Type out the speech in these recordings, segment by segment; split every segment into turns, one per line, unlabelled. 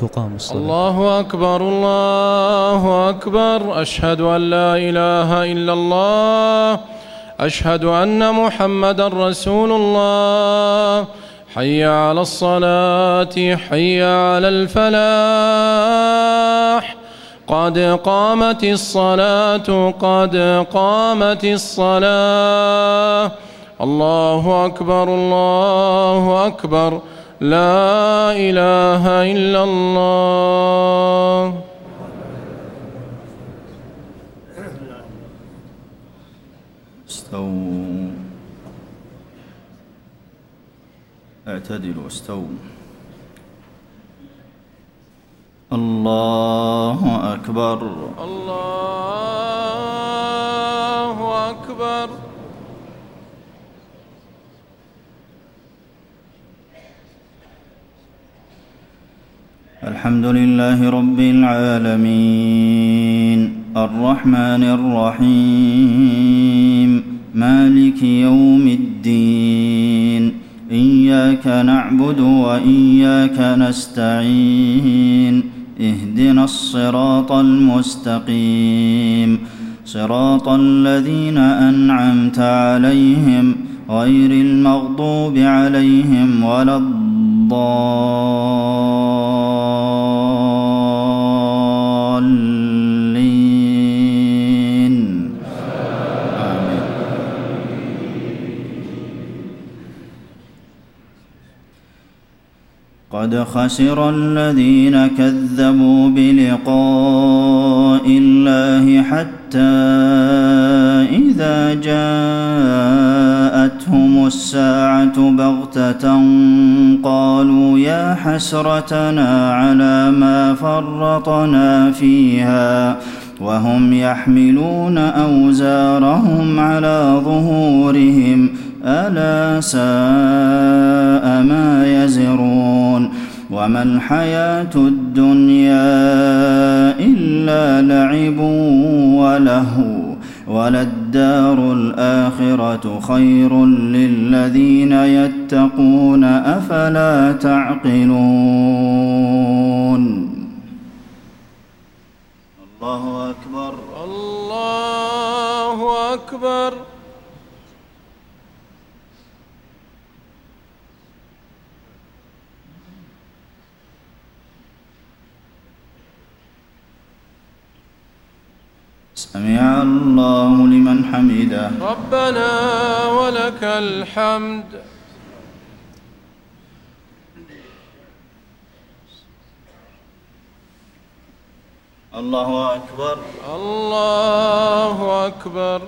تقام الصلاة.
الله أكبر الله أكبر. أشهد أن لا إله إلا الله. أشهد أن محمدا رسول الله. حي على الصلاة حي على الفلاح. قد قامت الصلاة قد قامت الصلاة. الله أكبر الله أكبر. لا إله إلا الله.
استووا اعتدلوا استووا. الله أكبر
الله أكبر.
الحمد لله رب العالمين الرحمن الرحيم مالك يوم الدين إياك نعبد وإياك نستعين اهدنا الصراط المستقيم صراط الذين أنعمت عليهم غير المغضوب عليهم ولا الضالين آمين. قد خسر الذين كذبوا بلقاء الله حتى إذا جاءتهم الساعة بغتة قالوا يا حسرتنا على ما فرطنا فيها وهم يحملون أوزارهم على ظهورهم ألا ساء ما يزرون. وما الحياة الدنيا إلا لعب ولهو وللدار الآخرة خير للذين يتقون أفلا تعقلون. الله أكبر
الله أكبر.
سمع الله لمن حمده.
ربنا ولك الحمد.
الله أكبر
الله أكبر.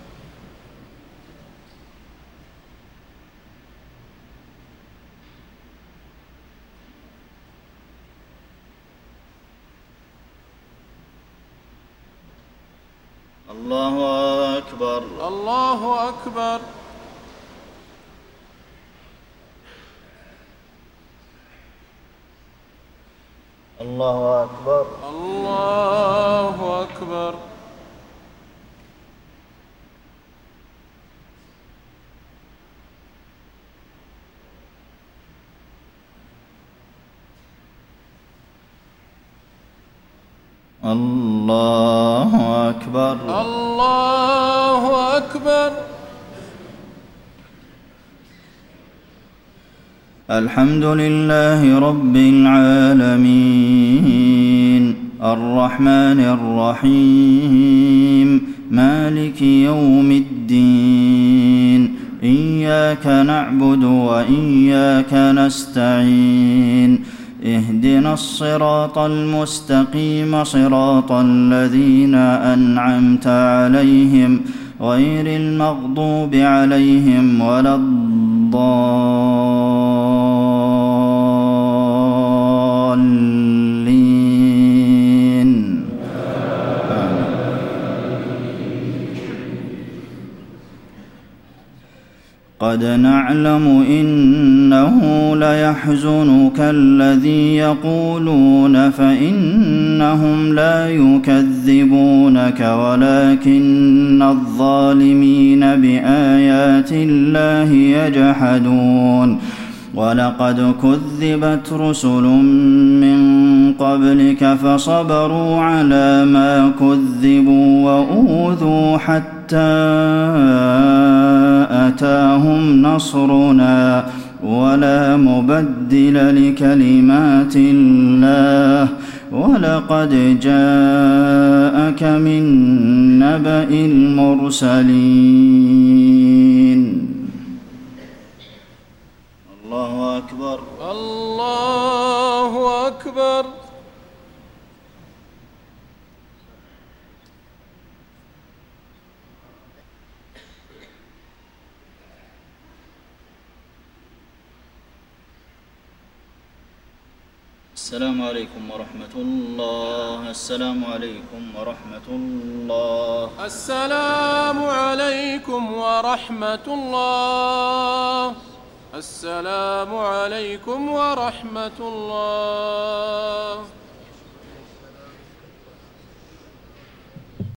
الله أكبر
الله أكبر.
الله أكبر
الله أكبر.
الله أكبر
الله أكبر.
الحمد لله رب العالمين الرحمن الرحيم مالك يوم الدين إياك نعبد وإياك نستعين اهدنا الصراط المستقيم صراط الذين أنعمت عليهم غير المغضوب عليهم ولا الضالين. قد نعلم إنه ليحزنك الذي يقولون فإنهم لا يكذبونك ولكن الظالمين بآيات الله يجحدون. ولقد كذبت رسل من قبلك فصبروا على ما كذبوا وأوذوا حتى أتاهم نصرنا ولا مبدل لكلمات الله ولقد جاءك من نبأ المرسلين. الله أكبر.
الله أكبر.
السلام عليكم ورحمة الله. السلام عليكم ورحمة الله.
السلام عليكم ورحمة الله. السلام عليكم ورحمة الله.